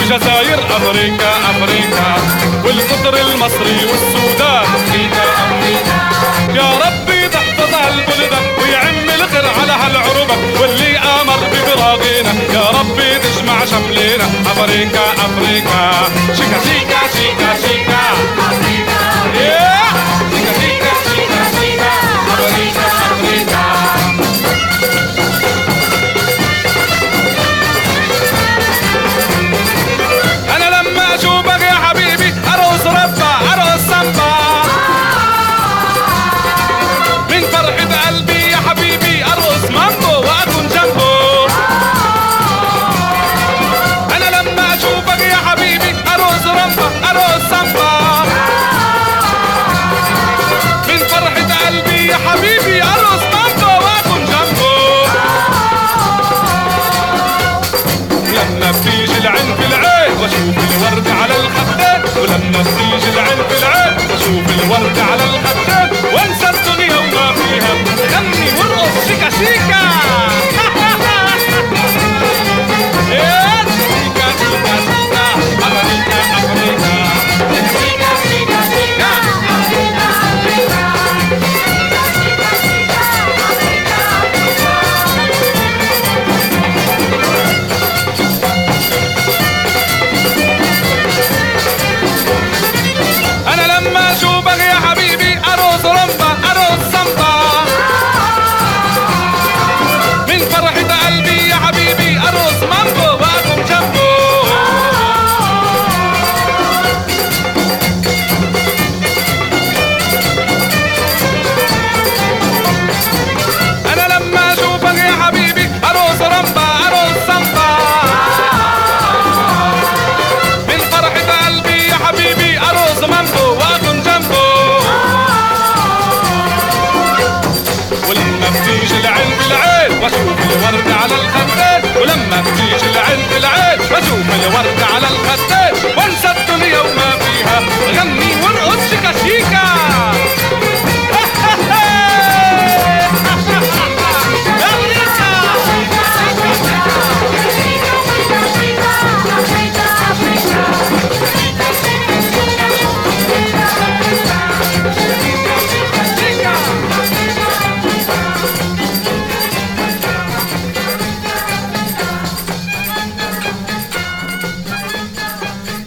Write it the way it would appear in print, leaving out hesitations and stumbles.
والجزائر أمريكا أمريكا، والقطر المصري والسودان أمريكا أمريكا. يا ربي تحفظ هالبلدان ويعم الخير على هالعروبة، واللي أمر ببراغينا يا ربي تجمع شملينا. أمريكا أمريكا شيكا شيكا شيكا شيكا أمريكا، شيكا شيكا شيكا شيكا أمريكا أمريكا. أنا لما أشوفك يا حبيبي أرقص ربا أرقص سامبا، من فرحة قلبي يا حبيبي أرقص مامبو وأكون جنبه. أنا لما أشوفك يا حبيبي أرقص ربا أرقص سامبا، من فرحة قلبي يا حبيبي أرقص مامبو وأكون جنبه. لما بتيجي العين في العين واشوف الورد على الخدين، ولما بتيجي العين في العين واشوف الورد على الخدين، وانسى الدنيا وما فيها، غني وارقص شيكا شيكا. شيكا شيكا شيكا أمريكا أمريكا، شيكا شيكا شيكا أمريكا أمريكا. أنا لما أشوفك يا حبيبي أرقص رمبا أرقص سامبا، من فرحة قلبي يا حبيبي أرقص مامبو وأكون جنبه. أنا لما أشوفك يا حبيبي أرقص رمبا أرقص سامبا، من فرحة قلبي يا حبيبي أرقص مامبو وأكون جنبه. ولما بتيجي العين بالعين واشوف الورد على الخد